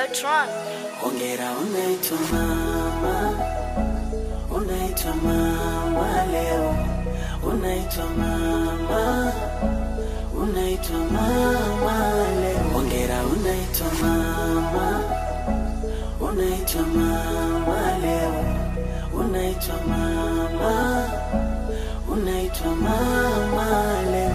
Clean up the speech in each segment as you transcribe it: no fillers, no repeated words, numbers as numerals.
Tron. Hongera unaitwa mama, unaitwa mama leo, unaitwa mama, unaitwa mama leo. Hongera unaitwa mama, unaitwa mama leo, unaitwa mama, unaitwa mama leo.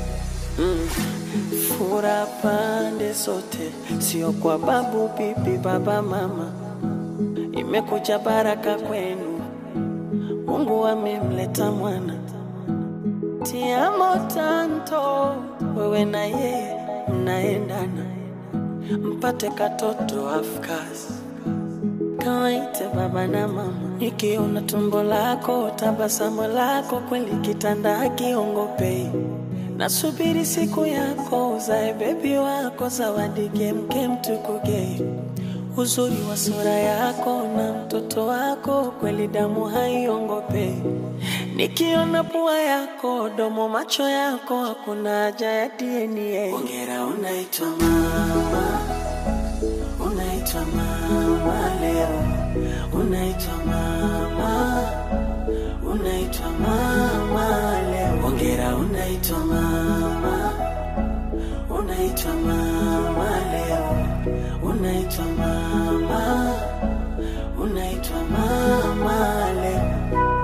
Fura pande zote, sio kwa babu, bibi, baba, mama. Imekuja baraka kwenu, Mungu amemleta mwana. Ti amo tanto, wewe na yeye mnaendana, mpate katoto afkasi. Kawaite baba na mama, nikiona tumbo lako, tabasamu lako, kweli kitanda hakiongopei. Nasubiri siku yako, uzae baby wako, zawadi kem tukugei. Uzuri wa sura yako na mtoto wako, kweli damu haiongopei. Nikiona pua yako, domo, macho yako, hakuna haja ya DNA. Hongera unaitwa mama, unaitwa mama leo, unaitwa mama, unaitwa mama leo. Hongera unaitwa mama, unaitwa mama leo, unaitwa mama, unaitwa mama leo.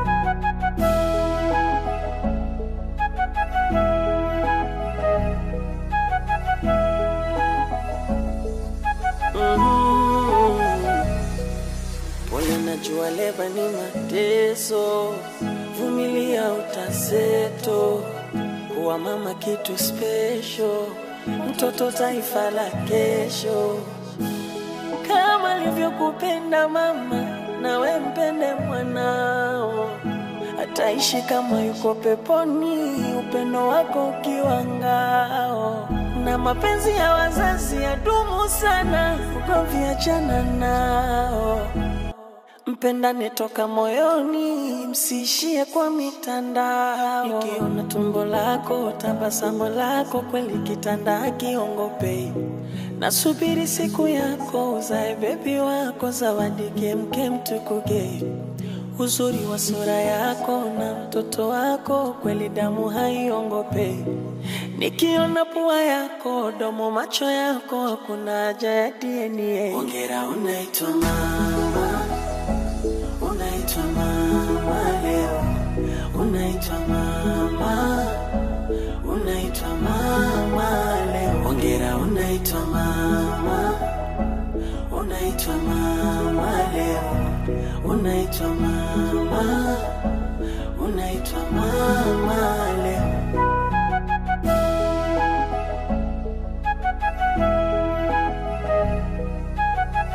Pole najua leba ni mateso, vumilia utaseto. Kuwa mama kitu special, mtoto taifa la kesho. Kama alivyokupenda mama, nawe mpende mwanao. Ataishi kama yuko peponi, upendo wako ukiwa ngao. Na mapenzi ya wazazi yadumu sana, ugomvi achana nao. Mpendane toka moyoni, msiishie kwa mitandao. Nikiona tumbo lako, tabasamu lako, kweli kitanda hakiongopei. Nasubiri siku yako, uzae baby wako, zawadi kem tukugei. Uzuri wa sura yako na mtoto wako, kweli damu haiongopei. Nikiona pua yako, domo, macho yako, hakuna haja ya DNA. Hongera unaitwa mama, unaitwa mama leo, unaitwa mama, unaitwa mama leo. Hongera unaitwa mama, unaitwa mama leo, unaitwa mama, unaitwa mama leo.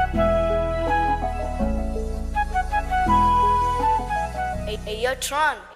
Tron.